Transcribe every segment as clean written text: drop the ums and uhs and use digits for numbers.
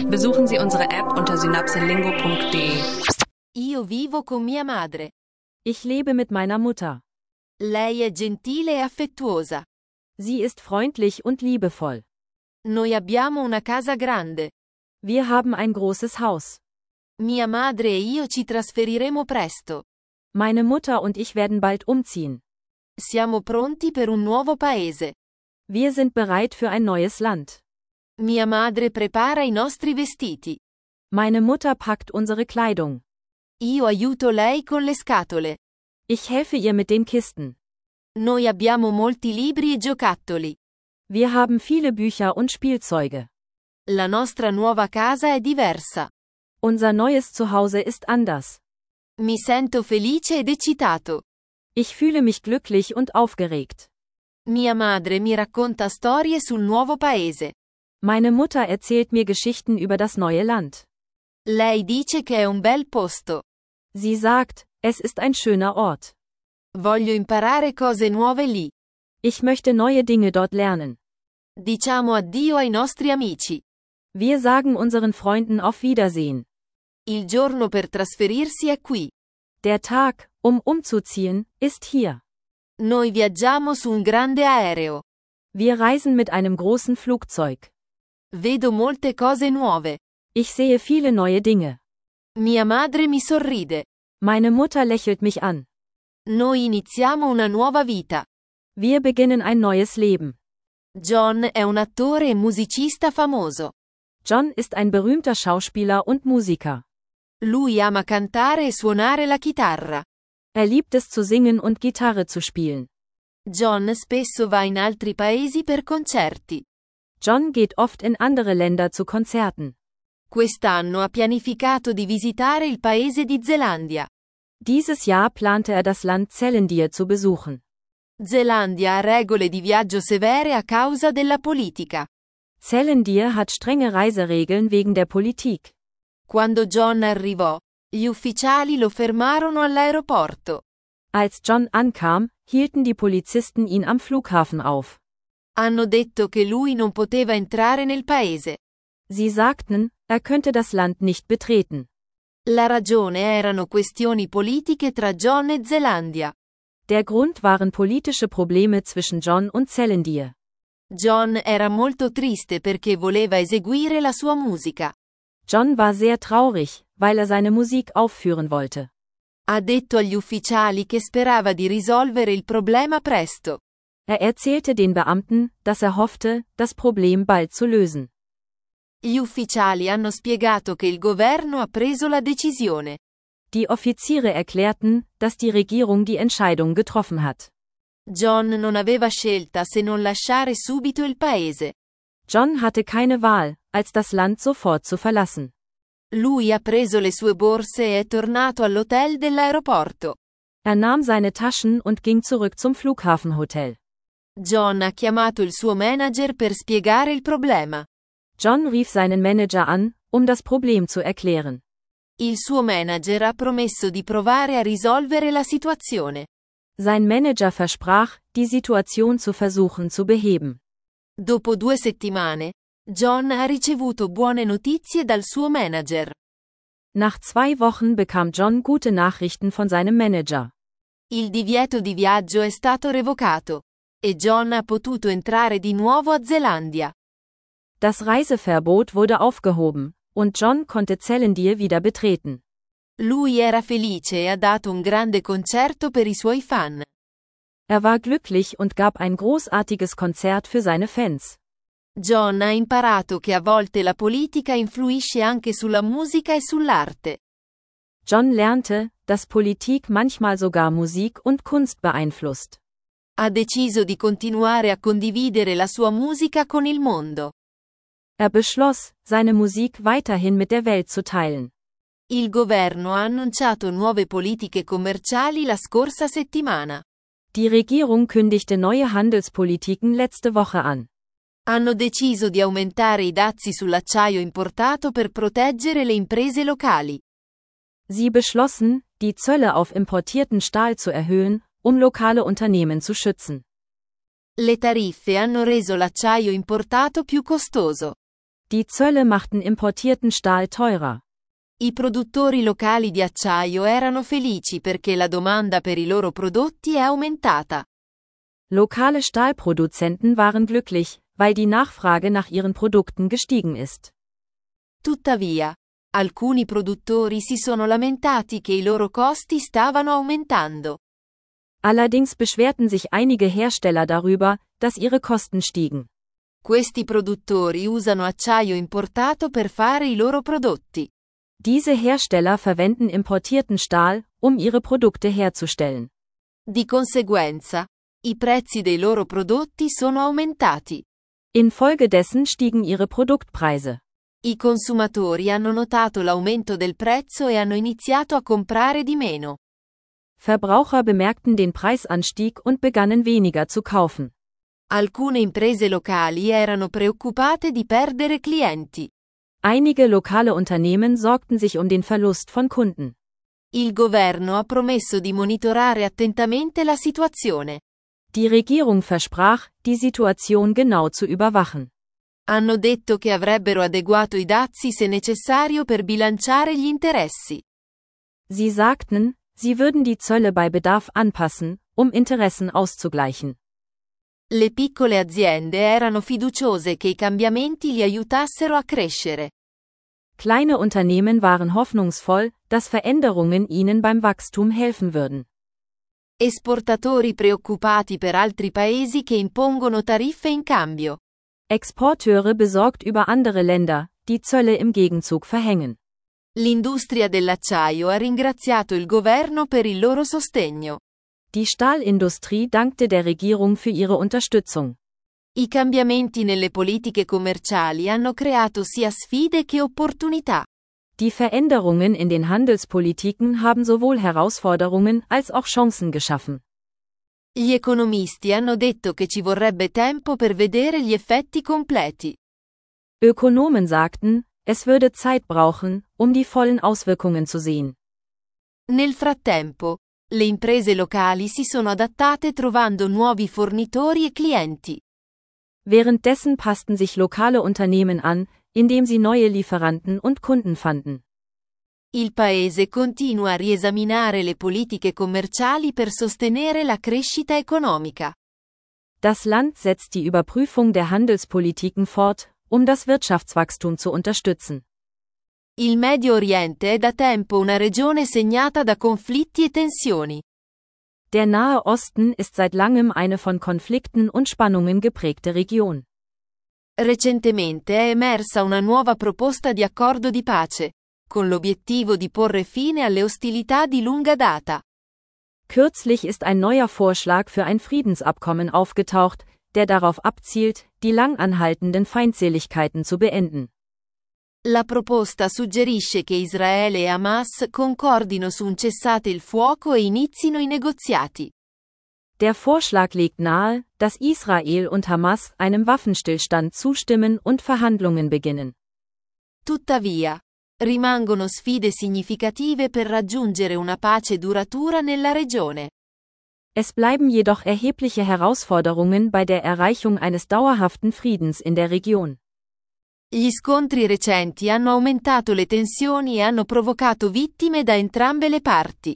Besuchen Sie unsere App unter synapselingo.de. Io vivo con mia madre. Ich lebe mit meiner Mutter. Lei è gentile e affettuosa. Sie ist freundlich und liebevoll. Noi abbiamo una casa grande. Wir haben ein großes Haus. Mia madre e io ci trasferiremo presto. Meine Mutter und ich werden bald umziehen. Siamo pronti per un nuovo paese. Wir sind bereit für ein neues Land. Mia madre prepara i nostri vestiti. Meine Mutter packt unsere Kleidung. Io aiuto lei con le scatole. Ich helfe ihr mit den Kisten. Noi abbiamo molti libri e giocattoli. Wir haben viele Bücher und Spielzeuge. La nostra nuova casa è diversa. Unser neues Zuhause ist anders. Mi sento felice ed eccitato. Ich fühle mich glücklich und aufgeregt. Mia madre mi racconta storie sul nuovo paese. Meine Mutter erzählt mir Geschichten über das neue Land. Lei dice che è un bel posto. Sie sagt, es ist ein schöner Ort. Voglio imparare cose nuove lì. Ich möchte neue Dinge dort lernen. Diciamo addio ai nostri amici. Wir sagen unseren Freunden auf Wiedersehen. Il giorno per trasferirsi è qui. Der Tag, um umzuziehen, ist hier. Noi viaggiamo su un grande aereo. Wir reisen mit einem großen Flugzeug. Vedo molte cose nuove. Ich sehe viele neue Dinge. Mia madre mi sorride. Meine Mutter lächelt mich an. Noi iniziamo una nuova vita. Wir beginnen ein neues Leben. John è un attore e musicista famoso. John ist ein berühmter Schauspieler und Musiker. Lui ama cantare e suonare la chitarra. Er liebt es zu singen und Gitarre zu spielen. John spesso va in altri paesi per concerti. John geht oft in andere Länder zu Konzerten. Quest'anno ha pianificato di visitare il paese di Zelandia. Dieses Jahr plante er das Land Zellendier zu besuchen. Zelandia ha regole di viaggio severe a causa della politica. Zellendier hat strenge Reiseregeln wegen der Politik. Quando John arrivò, gli ufficiali lo fermarono all'aeroporto. Als John ankam, hielten die Polizisten ihn am Flughafen auf. Hanno detto che lui non poteva entrare nel paese. Sie sagten, er könnte das Land nicht betreten. La ragione erano questioni politiche tra John e Zelandia. Der Grund waren politische Probleme zwischen John und Zellendier. John era molto triste perché voleva eseguire la sua musica. John war sehr traurig, weil er seine Musik aufführen wollte. Ha detto agli ufficiali che sperava di risolvere il problema presto. Er erzählte den Beamten, dass er hoffte, das Problem bald zu lösen. Gli ufficiali hanno spiegato che il governo ha preso la decisione. Die Offiziere erklärten, dass die Regierung die Entscheidung getroffen hat. John non aveva scelta se non lasciare subito il paese. John hatte keine Wahl, als das Land sofort zu verlassen. Lui ha preso le sue borse e è tornato all'hotel dell'aeroporto. Er nahm seine Taschen und ging zurück zum Flughafenhotel. John ha chiamato il suo manager per spiegare il problema. John rief seinen Manager an, um das Problem zu erklären. Il suo manager ha promesso di provare a risolvere la situazione. Sein Manager versprach, die Situation zu versuchen zu beheben. Dopo 2 settimane, John ha ricevuto buone notizie dal suo manager. Nach 2 Wochen bekam John gute Nachrichten von seinem Manager. Il divieto di viaggio è stato revocato. E John ha potuto entrare di nuovo a Zelandia. Das Reiseverbot wurde aufgehoben, und John konnte Zellendier wieder betreten. Lui era felice e ha dato un grande concerto per i suoi fan. Er war glücklich und gab ein großartiges Konzert für seine Fans. John ha imparato che a volte la politica influisce anche sulla musica e sull'arte. John lernte, dass Politik manchmal sogar Musik und Kunst beeinflusst. Ha deciso di continuare a condividere la sua musica con il mondo. Er beschloss, seine Musik weiterhin mit der Welt zu teilen. Il governo ha annunciato nuove politiche commerciali la scorsa settimana. Die Regierung kündigte neue Handelspolitiken letzte Woche an. Hanno deciso di aumentare i dazi sull'acciaio importato per proteggere le imprese locali. Sie beschlossen, die Zölle auf importierten Stahl zu erhöhen, um lokale Unternehmen zu schützen. Le tariffe hanno reso l'acciaio importato più costoso. Die Zölle machten importierten Stahl teurer. I produttori locali di acciaio erano felici perché la domanda per i loro prodotti è aumentata. Lokale Stahlproduzenten waren glücklich, weil die Nachfrage nach ihren Produkten gestiegen ist. Tuttavia, alcuni produttori si sono lamentati che i loro costi stavano aumentando. Allerdings beschwerten sich einige Hersteller darüber, dass ihre Kosten stiegen. Questi produttori usano acciaio importato per fare i loro prodotti. Diese Hersteller verwenden importierten Stahl, um ihre Produkte herzustellen. Di conseguenza, i prezzi dei loro prodotti sono aumentati. Infolgedessen stiegen ihre Produktpreise. I consumatori hanno notato l'aumento del prezzo e hanno iniziato a comprare di meno. Verbraucher bemerkten den Preisanstieg und begannen weniger zu kaufen. Alcune imprese locali erano preoccupate di perdere clienti. Einige lokale Unternehmen sorgten sich um den Verlust von Kunden. Il governo ha promesso di monitorare attentamente la situazione. Die Regierung versprach, die Situation genau zu überwachen. Hanno detto che avrebbero adeguato i dazi se necessario per bilanciare gli interessi. Sie sagten, sie würden die Zölle bei Bedarf anpassen, um Interessen auszugleichen. Le piccole aziende erano fiduciose che i cambiamenti li aiutassero a crescere. Kleine Unternehmen waren hoffnungsvoll, dass Veränderungen ihnen beim Wachstum helfen würden. Esportatori preoccupati per altri paesi che impongono tariffe in cambio. Exporteure besorgt über andere Länder, die Zölle im Gegenzug verhängen. L'industria dell'acciaio ha ringraziato il governo per il loro sostegno. Die Stahlindustrie dankte der Regierung für ihre Unterstützung. I cambiamenti nelle politiche commerciali hanno creato sia sfide che opportunità. Die Veränderungen in den Handelspolitiken haben sowohl Herausforderungen als auch Chancen geschaffen. Gli economisti hanno detto che ci vorrebbe tempo per vedere gli effetti completi. Ökonomen sagten, es würde Zeit brauchen, um die vollen Auswirkungen zu sehen. Nel frattempo, le imprese locali si sono adattate trovando nuovi fornitori e clienti. Währenddessen passten sich lokale Unternehmen an, indem sie neue Lieferanten und Kunden fanden. Il paese continua a riesaminare le politiche commerciali per sostenere la crescita economica. Das Land setzt die Überprüfung der Handelspolitiken fort, um das Wirtschaftswachstum zu unterstützen. Il Medio Oriente è da tempo una regione segnata da conflitti e tensioni. Der Nahe Osten ist seit langem eine von Konflikten und Spannungen geprägte Region. Recentemente è emersa una nuova proposta di accordo di pace, con l'obiettivo di porre fine alle ostilità di lunga data. Kürzlich ist ein neuer Vorschlag für ein Friedensabkommen aufgetaucht, der darauf abzielt, die lang anhaltenden Feindseligkeiten zu beenden. La proposta suggerisce che Israele e Hamas concordino su un cessate il fuoco e inizino i negoziati. Der Vorschlag legt nahe, dass Israel und Hamas einem Waffenstillstand zustimmen und Verhandlungen beginnen. Tuttavia, rimangono sfide significative per raggiungere una pace duratura nella regione. Es bleiben jedoch erhebliche Herausforderungen bei der Erreichung eines dauerhaften Friedens in der Region. Gli scontri recenti hanno aumentato le tensioni e hanno provocato vittime da entrambe le parti.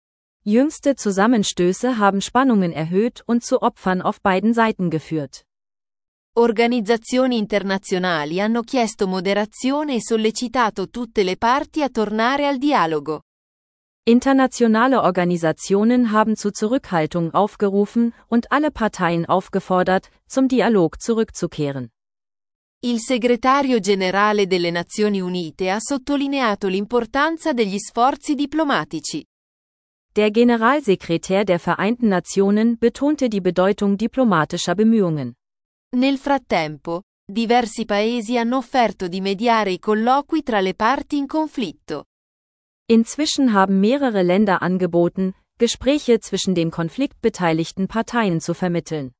Jüngste Zusammenstöße haben Spannungen erhöht und zu Opfern auf beiden Seiten geführt. Organizzazioni internazionali hanno chiesto moderazione e sollecitato tutte le parti a tornare al dialogo. Internationale Organisationen haben zu Zurückhaltung aufgerufen und alle Parteien aufgefordert, zum Dialog zurückzukehren. Il segretario generale delle Nazioni Unite ha sottolineato l'importanza degli sforzi diplomatici. Der Generalsekretär der Vereinten Nationen betonte die Bedeutung diplomatischer Bemühungen. Nel frattempo, diversi paesi hanno offerto di mediare i colloqui tra le parti in conflitto. Inzwischen haben mehrere Länder angeboten, Gespräche zwischen den konfliktbeteiligten Parteien zu vermitteln.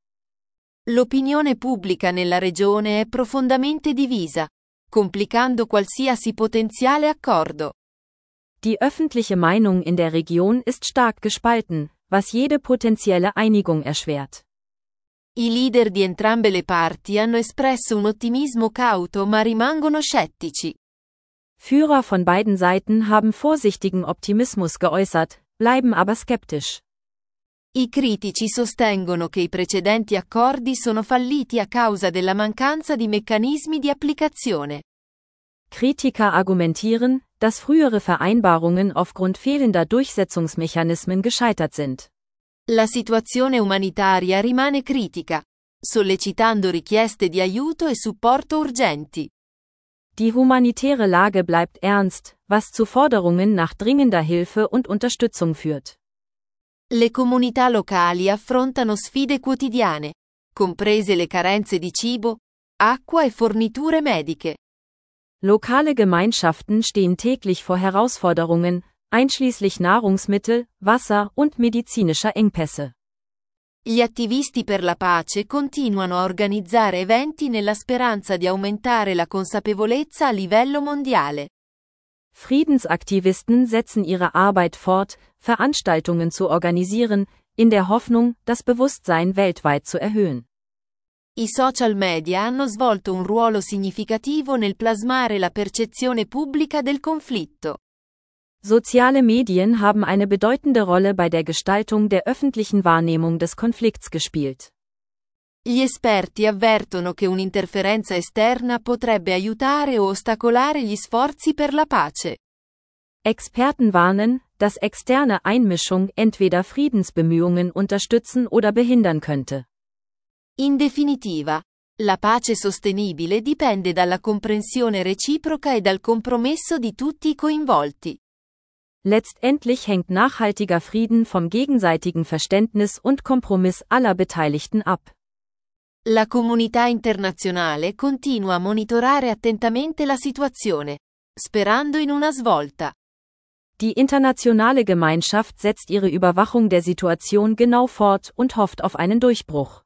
L'opinione pubblica nella regione è profondamente divisa, complicando qualsiasi potenziale accordo. Die öffentliche Meinung in der Region ist stark gespalten, was jede potenzielle Einigung erschwert. I leader di entrambe le parti hanno espresso un ottimismo cauto ma rimangono scettici. Führer von beiden Seiten haben vorsichtigen Optimismus geäußert, bleiben aber skeptisch. I critici sostengono che i precedenti accordi sono falliti a causa della mancanza di meccanismi di applicazione. Kritiker argumentieren, dass frühere Vereinbarungen aufgrund fehlender Durchsetzungsmechanismen gescheitert sind. La situazione umanitaria rimane critica, sollecitando richieste di aiuto e supporto urgenti. Die humanitäre Lage bleibt ernst, was zu Forderungen nach dringender Hilfe und Unterstützung führt. Le comunità locali affrontano sfide quotidiane, comprese le carenze di cibo, acqua e forniture mediche. Lokale Gemeinschaften stehen täglich vor Herausforderungen, einschließlich Nahrungsmittel, Wasser und medizinischer Engpässe. Gli attivisti per la pace continuano a organizzare eventi nella speranza di aumentare la consapevolezza a livello mondiale. Friedensaktivisten setzen ihre Arbeit fort, Veranstaltungen zu organisieren, in der Hoffnung, das Bewusstsein weltweit zu erhöhen. I social media hanno svolto un ruolo significativo nel plasmare la percezione pubblica del conflitto. Soziale Medien haben eine bedeutende Rolle bei der Gestaltung der öffentlichen Wahrnehmung des Konflikts gespielt. Gli esperti avvertono che un'interferenza esterna potrebbe aiutare o ostacolare gli sforzi per la pace. Experten warnen, dass externe Einmischung entweder Friedensbemühungen unterstützen oder behindern könnte. In definitiva, la pace sostenibile dipende dalla comprensione reciproca e dal compromesso di tutti i coinvolti. Letztendlich hängt nachhaltiger Frieden vom gegenseitigen Verständnis und Kompromiss aller Beteiligten ab. La comunità internazionale continua a monitorare attentamente la situazione, sperando in una svolta. Die internationale Gemeinschaft setzt ihre Überwachung der Situation genau fort und hofft auf einen Durchbruch.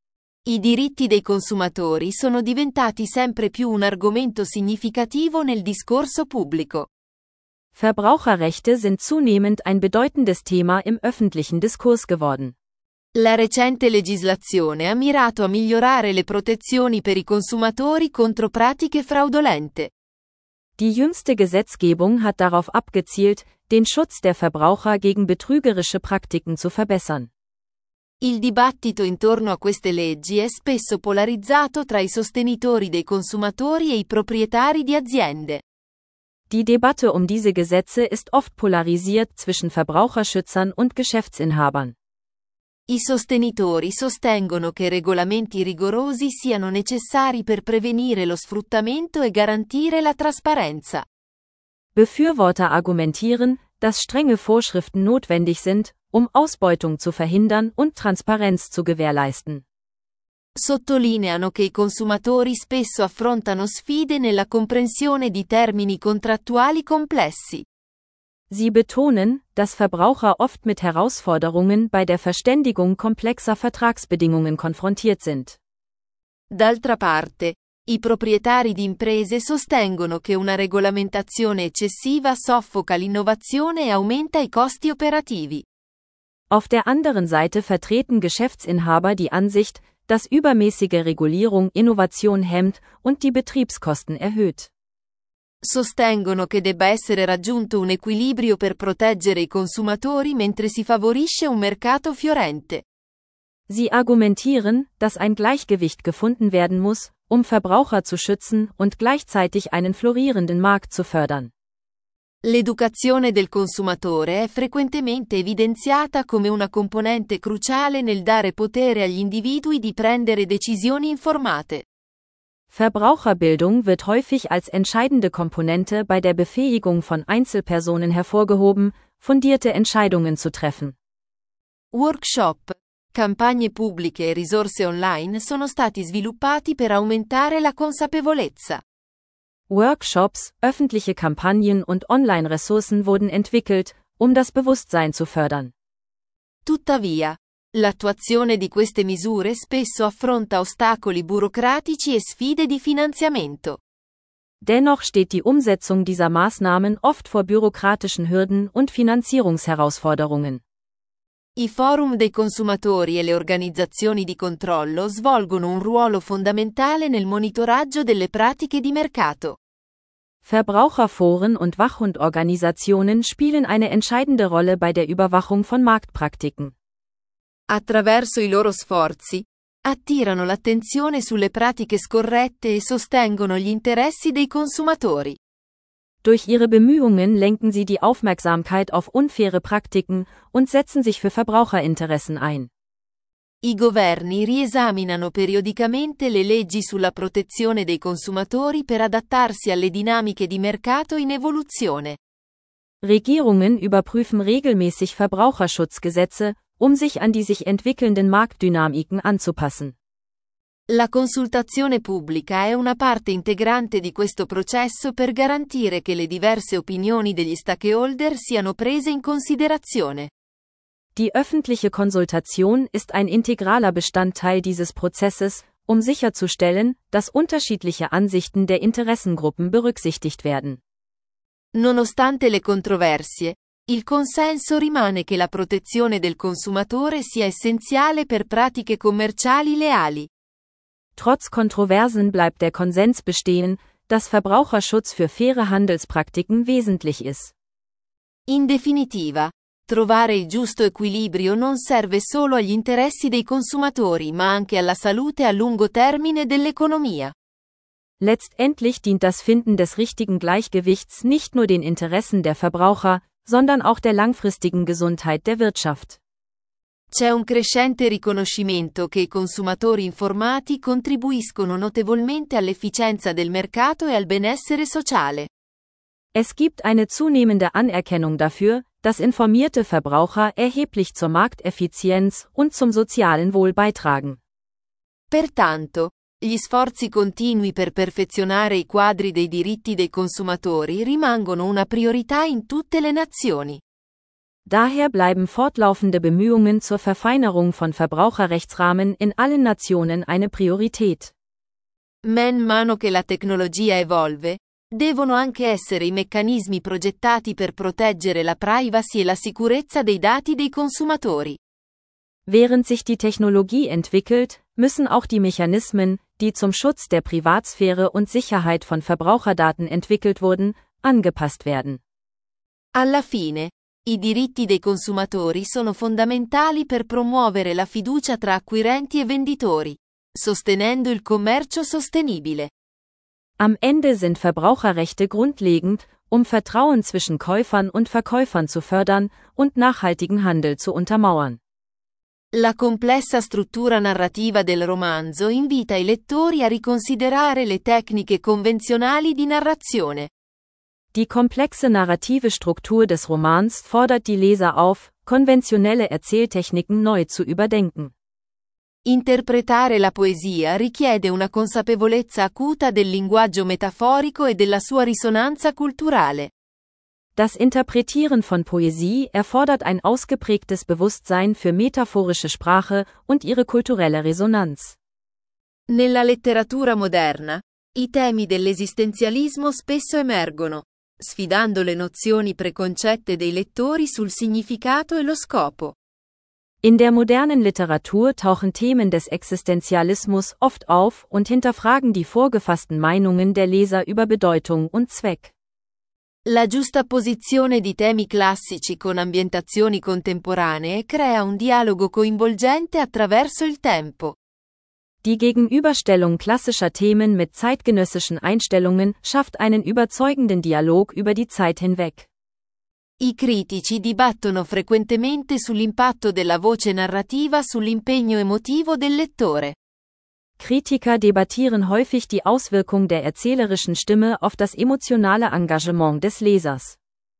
I diritti dei consumatori sono diventati sempre più un argomento significativo nel discorso pubblico. Verbraucherrechte sind zunehmend ein bedeutendes Thema im öffentlichen Diskurs geworden. La recente legislazione ha mirato a migliorare le protezioni per i consumatori contro pratiche fraudolente. Die jüngste Gesetzgebung hat darauf abgezielt, den Schutz der Verbraucher gegen betrügerische Praktiken zu verbessern. Il dibattito intorno a queste leggi è spesso polarizzato tra i sostenitori dei consumatori e i proprietari di aziende. Die Debatte um diese Gesetze ist oft polarisiert zwischen Verbraucherschützern und Geschäftsinhabern. I sostenitori sostengono che regolamenti rigorosi siano necessari per prevenire lo sfruttamento e garantire la trasparenza. Befürworter argumentieren, dass strenge Vorschriften notwendig sind, um Ausbeutung zu verhindern und Transparenz zu gewährleisten. Sottolineano che i consumatori spesso affrontano sfide nella comprensione di termini contrattuali complessi. Sie betonen, dass Verbraucher oft mit Herausforderungen bei der Verständigung komplexer Vertragsbedingungen konfrontiert sind. D'altra parte, i proprietari di imprese sostengono che una regolamentazione eccessiva soffoca l'innovazione e aumenta i costi operativi. Auf der anderen Seite vertreten Geschäftsinhaber die Ansicht, dass übermäßige Regulierung Innovation hemmt und die Betriebskosten erhöht. Sostengono che debba essere raggiunto un equilibrio per proteggere i consumatori mentre si favorisce un mercato fiorente. Sie argumentieren, dass ein Gleichgewicht gefunden werden muss, um Verbraucher zu schützen und gleichzeitig einen florierenden Markt zu fördern. L'educazione del consumatore è frequentemente evidenziata come una componente cruciale nel dare potere agli individui di prendere decisioni informate. Verbraucherbildung wird häufig als entscheidende Komponente bei der Befähigung von Einzelpersonen hervorgehoben, fundierte Entscheidungen zu treffen. Workshop, campagne pubbliche e risorse online sono stati sviluppati per aumentare la consapevolezza. Workshops, öffentliche Kampagnen und Online-Ressourcen wurden entwickelt, um das Bewusstsein zu fördern. Tuttavia, l'attuazione di queste misure spesso affronta ostacoli burocratici e sfide di finanziamento. Dennoch steht die Umsetzung dieser Maßnahmen oft vor bürokratischen Hürden und Finanzierungsherausforderungen. I forum dei consumatori e le organizzazioni di controllo svolgono un ruolo fondamentale nel monitoraggio delle pratiche di mercato. Verbraucherforen und Wachhundorganisationen spielen eine entscheidende Rolle bei der Überwachung von Marktpraktiken. Attraverso i loro sforzi, attirano l'attenzione sulle pratiche scorrette e sostengono gli interessi dei consumatori. Durch ihre Bemühungen lenken sie die Aufmerksamkeit auf unfaire Praktiken und setzen sich für Verbraucherinteressen ein. I governi riesaminano periodicamente le leggi sulla protezione dei consumatori per adattarsi alle dinamiche di mercato in evoluzione. Regierungen überprüfen regelmäßig Verbraucherschutzgesetze, sich an die sich entwickelnden Marktdynamiken anzupassen. La consultazione pubblica è una parte integrante di questo processo per garantire che le diverse opinioni degli stakeholder siano prese in considerazione. Die öffentliche Konsultation ist ein integraler Bestandteil dieses Prozesses, sicherzustellen, dass unterschiedliche Ansichten der Interessengruppen berücksichtigt werden. Nonostante le controversie, il consenso rimane che la protezione del consumatore sia essenziale per pratiche commerciali leali. Trotz Kontroversen bleibt der Konsens bestehen, dass Verbraucherschutz für faire Handelspraktiken wesentlich ist. In definitiva, trovare il giusto equilibrio non serve solo agli interessi dei consumatori ma anche alla salute a lungo termine dell'economia. Letztendlich dient das Finden des richtigen Gleichgewichts nicht nur den Interessen der Verbraucher, sondern auch der langfristigen Gesundheit der Wirtschaft. C'è un crescente riconoscimento che i consumatori informati contribuiscono notevolmente all'efficienza del mercato e al benessere sociale. Es gibt eine zunehmende Anerkennung dafür, dass informierte Verbraucher erheblich zur Markteffizienz und zum sozialen Wohl beitragen. Pertanto, gli sforzi continui per perfezionare i quadri dei diritti dei consumatori rimangono una priorità in tutte le nazioni. Daher bleiben fortlaufende Bemühungen zur Verfeinerung von Verbraucherrechtsrahmen in allen Nationen eine Priorität. Man mano che la tecnologia evolve, devono anche essere i meccanismi progettati per proteggere la privacy e la sicurezza dei dati dei consumatori. Während sich die Technologie entwickelt, müssen auch die Mechanismen, die zum Schutz der Privatsphäre und Sicherheit von Verbraucherdaten entwickelt wurden, angepasst werden. Alla fine, i diritti dei consumatori sono fondamentali per promuovere la fiducia tra acquirenti e venditori, sostenendo il commercio sostenibile. Am Ende sind Verbraucherrechte grundlegend, Vertrauen zwischen Käufern und Verkäufern zu fördern und nachhaltigen Handel zu untermauern. La complessa struttura narrativa del romanzo invita i lettori a riconsiderare le tecniche convenzionali di narrazione. Die komplexe narrative Struktur des Romans fordert die Leser auf, konventionelle Erzähltechniken neu zu überdenken. Interpretare la poesia richiede una consapevolezza acuta del linguaggio metaforico e della sua risonanza culturale. Das Interpretieren von Poesie erfordert ein ausgeprägtes Bewusstsein für metaphorische Sprache und ihre kulturelle Resonanz. Nella letteratura moderna, i temi dell'esistenzialismo spesso emergono, sfidando le nozioni preconcette dei lettori sul significato e lo scopo. In der modernen Literatur tauchen Themen des Existenzialismus oft auf und hinterfragen die vorgefassten Meinungen der Leser über Bedeutung und Zweck. La giustapposizione di temi classici con ambientazioni contemporanee crea un dialogo coinvolgente attraverso il tempo. Die Gegenüberstellung klassischer Themen mit zeitgenössischen Einstellungen schafft einen überzeugenden Dialog über die Zeit hinweg. I critici dibattono frequentemente sull'impatto della voce narrativa sull'impegno emotivo del lettore. Kritiker debattieren häufig die Auswirkung der erzählerischen Stimme auf das emotionale Engagement des Lesers.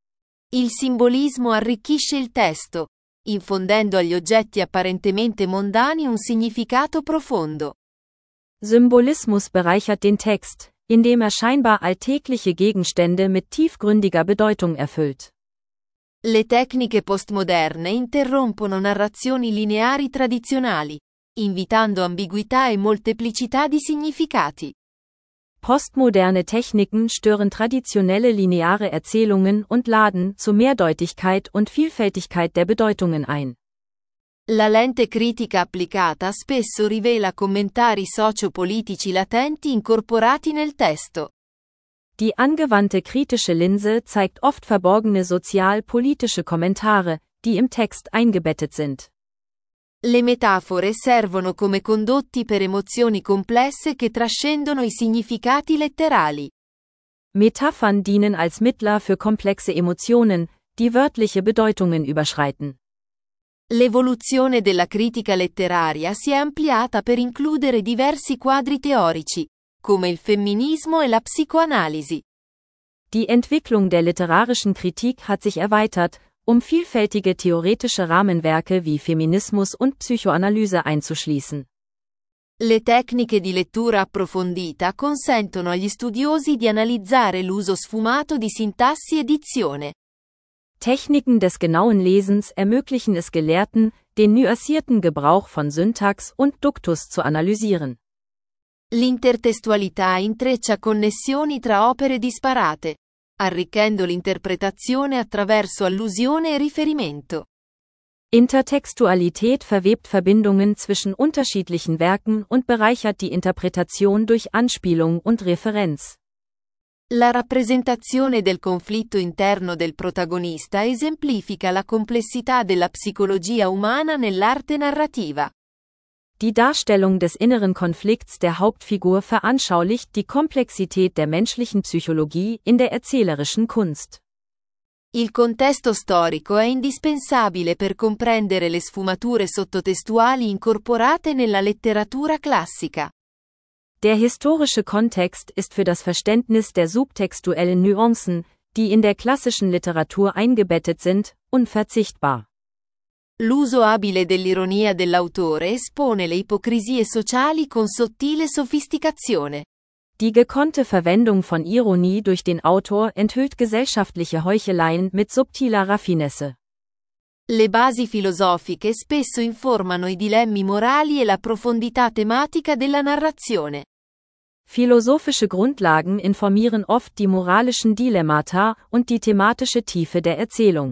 Il simbolismo arricchisce il testo, infondendo agli oggetti apparentemente mondani un significato profondo. Symbolismus bereichert den Text, indem scheinbar alltägliche Gegenstände mit tiefgründiger Bedeutung erfüllt. Le tecniche postmoderne interrompono narrazioni lineari tradizionali, invitando ambiguità e molteplicità di significati. Postmoderne Techniken stören traditionelle lineare Erzählungen und laden zu Mehrdeutigkeit und Vielfältigkeit der Bedeutungen ein. La lente critica applicata spesso rivela commentari sociopolitici latenti incorporati nel testo. Die angewandte kritische Linse zeigt oft verborgene sozial-politische Kommentare, die im Text eingebettet sind. Le metafore servono come condotti per emozioni complesse che trascendono i significati letterali. Metaphern dienen als Mittler für komplexe Emotionen, die wörtliche Bedeutungen überschreiten. L'evoluzione della critica letteraria si è ampliata per includere diversi quadri teorici, come il femminismo e la psicoanalisi. Die Entwicklung der literarischen Kritik hat sich erweitert, um vielfältige theoretische Rahmenwerke wie Feminismus und Psychoanalyse einzuschließen. Le tecniche di lettura approfondita consentono agli studiosi di analizzare l'uso sfumato di sintassi e dizione. Techniken des genauen Lesens ermöglichen es Gelehrten, den nuancierten Gebrauch von Syntax und Duktus zu analysieren. L'intertestualità intreccia connessioni tra opere disparate, arricchendo l'interpretazione attraverso allusione e riferimento. Intertextualität verwebt Verbindungen zwischen unterschiedlichen Werken und bereichert die Interpretation durch Anspielung und Referenz. La rappresentazione del conflitto interno del protagonista esemplifica la complessità della psicologia umana nell'arte narrativa. Die Darstellung des inneren Konflikts der Hauptfigur veranschaulicht die Komplexität der menschlichen Psychologie in der erzählerischen Kunst. Il contesto storico è indispensabile per comprendere le sfumature sottotestuali incorporate nella letteratura classica. Der historische Kontext ist für das Verständnis der subtextuellen Nuancen, die in der klassischen Literatur eingebettet sind, unverzichtbar. L'uso abile dell'ironia dell'autore espone le ipocrisie sociali con sottile sofisticazione. Die gekonnte Verwendung von Ironie durch den Autor enthüllt gesellschaftliche Heucheleien mit subtiler Raffinesse. Le basi filosofiche spesso informano i dilemmi morali e la profondità tematica della narrazione. Philosophische Grundlagen informieren oft die moralischen Dilemmata und die thematische Tiefe der Erzählung.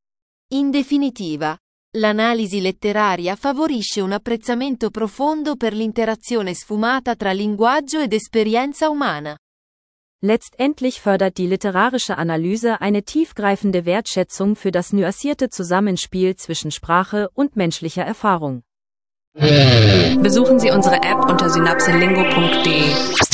In definitiva, l'analisi letteraria favorisce un apprezzamento profondo per l'interazione sfumata tra linguaggio ed esperienza umana. Letztendlich fördert die literarische Analyse eine tiefgreifende Wertschätzung für das nuancierte Zusammenspiel zwischen Sprache und menschlicher Erfahrung. Besuchen Sie unsere App unter synapselingo.de.